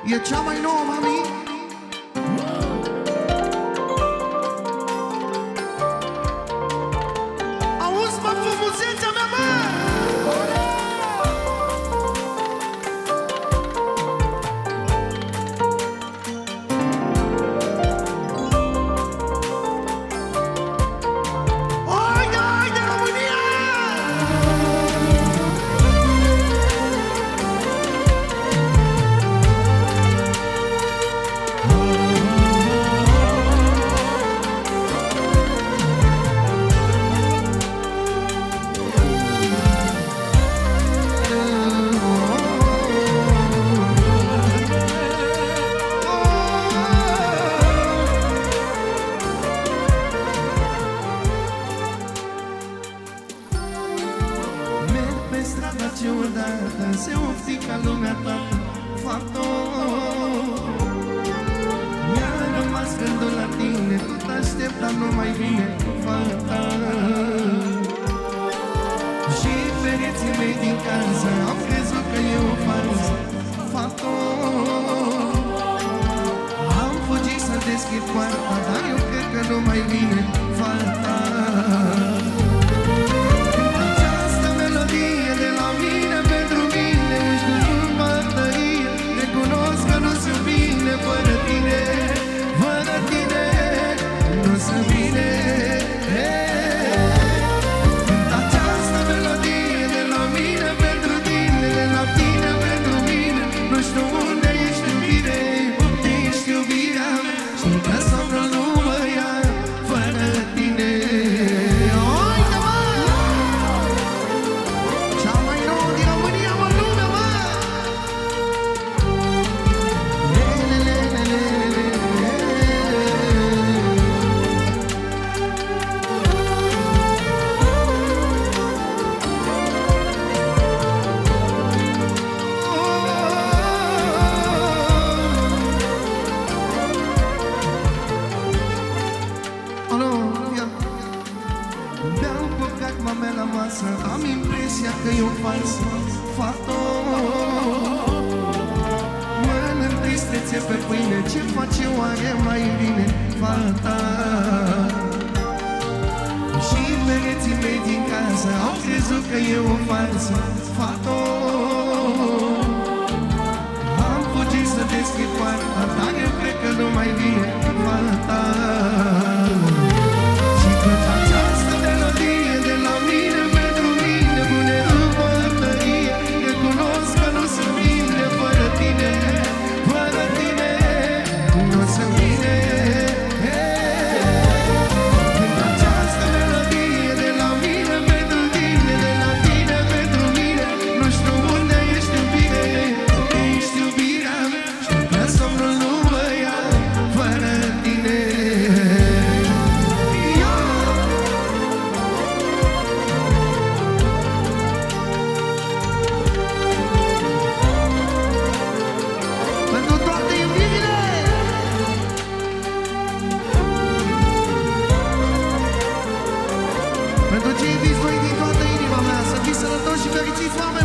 E cea mai nouă, mami. Auzi, mă, frumusețea mea, mă! Ce odată se oftică lumea toată, factor. Mi-a rămas gândul la tine, tot aștept, dar nu mai vine fata. Și pereții mei din casă au crezut că e o farsă, factor. Am fugit să deschid poarta, dar eu cred că nu mai vine fata. Am impresia că e o falsă, factor. Mă întristețe pe pâine, ce face oare mai bine fata? Și pereții mei din casă au crezut că e o falsă, factor. Am fugit să deschid poarta, dar eu cred că nu mai vine fata. Și când această melodie de la mine pentru mine pune în bătărie, recunosc că nu sunt bine fără tine, fără tine nu sunt bine. Când această melodie de la mine pentru tine, de la tine pentru mine, nu știu unde ești iubire, ești iubirea mea, știu că somnul nu mă ia fără tine. Pentru cei iubiți voi din toată inima mea, să fiți sănătoși și fericiți, oameni!